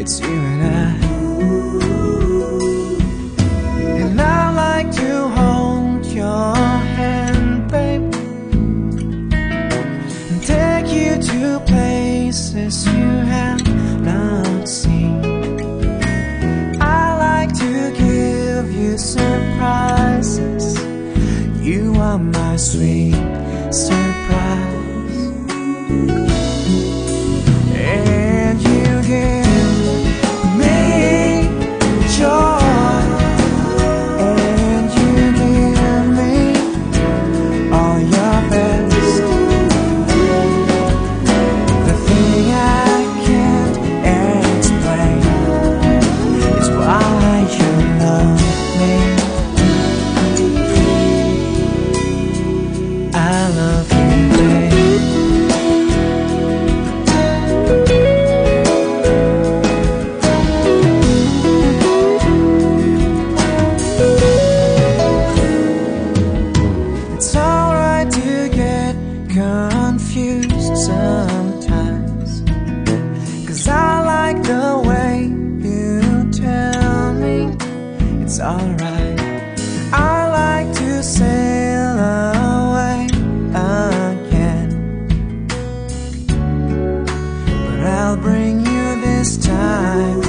it's you and I like to hold your hand, babe, and take you to places you have not seen. I like to give you surprises. You are my sweet surprise. And you give me joy, and you give me all your best. The thing I can't explain is why you love me. I love you, babe. It's alright to get confused sometimes, 'cause I like the way you tell me it's alright. I like to sail away again, but I'll bring you this time